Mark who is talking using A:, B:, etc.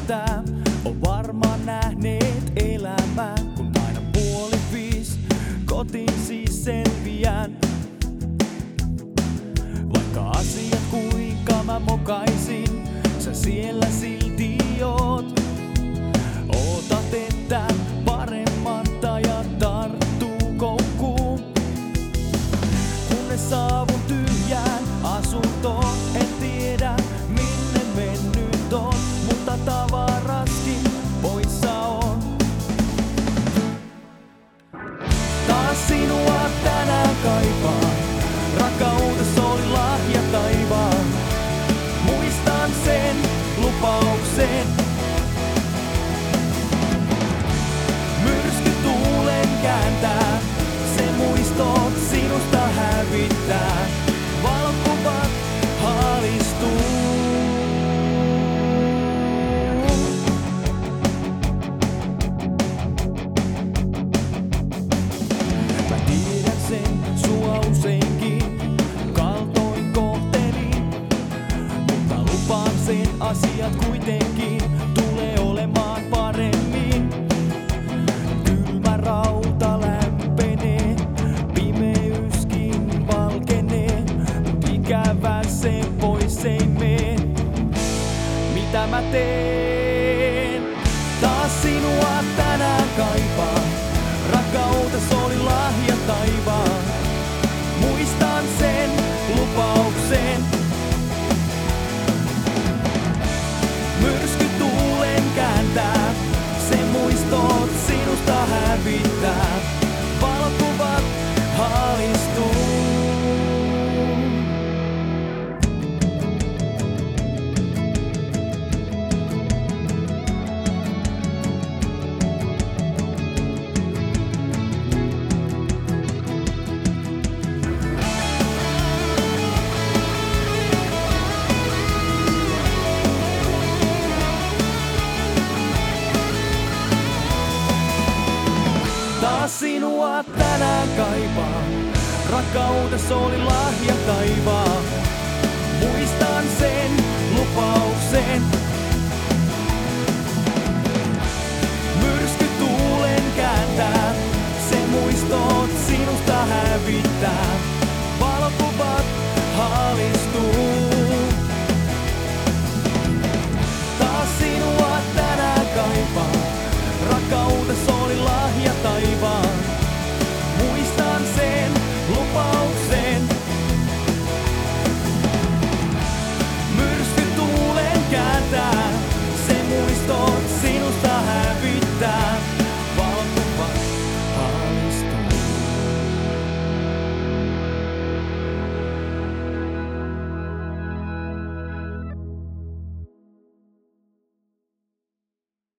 A: tietää, on varmaan nähneet elämää, kun aina 4:30 kotiin siis selviän. Vaikka asiat kuinka mä mokaisin, sä siellä silti oot. Ootat, että paremman ja tarttuu koukkuun. Kunnes saavun tyhjään asuntoon, en tiedä minne mennyt on, mutta tavaraskin poissa on. Taas sinua tänään kaipaan, rakkautes oli lahja taivaan. Muistan sen lupauksen. Myrsky tuulen kääntää, se muistot sinusta hävittää. Valokuvat haalistuu. Mä tiedän sen, sua useinkin kaltoin kohtelin, mutta lupaan sen, asiat kuitenkin tulee olemaan paremmin. Kylmä rauta lämpenee, pimeyskin valkenee, mut ikävä se pois ei mee. Mitä mä teen? Taas sinua tänään kaipaan, rakkautes oli lahja taivaan. Muistan sen lupauksen. Myrsky tuulen kääntää, se muistot sinusta hävittää. Valokuvat haalistuu. Taas sinua tänään kaipaan, rakkautes oli lahja taivaan. Muistan sen lupauksen.